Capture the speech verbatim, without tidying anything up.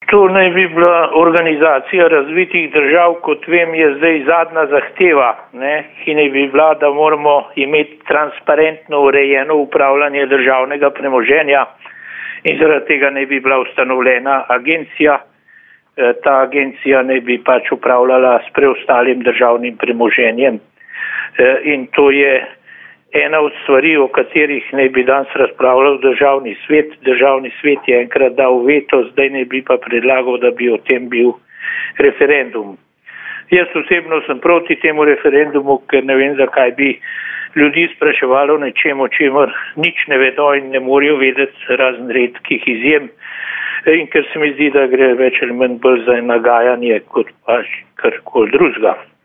To naj bi bila organizacija razvitih držav, kot vem, je zdaj zadnja zahteva, ne, ki naj bi bila, da moramo imeti transparentno urejeno upravljanje državnega premoženja in zaradi tega naj bi bila ustanovljena agencija. Ta agencija naj bi pač upravljala s preostalim državnim premoženjem. In to je ena od stvari, o katerih naj bi danes razpravljal državni svet. Državni svet je enkrat dal veto, zdaj naj bi pa predlagal, da bi o tem bil referendum. Jaz osebno sem proti temu referendumu, ker ne vem, zakaj bi ljudi spraševalo o nečem, o čemer nič ne vedo in ne morejo vedeti, razen redkih izjem. In ker se mi zdi, da gre več ali manj bolj za nagajanje kot pa karkoli drugega.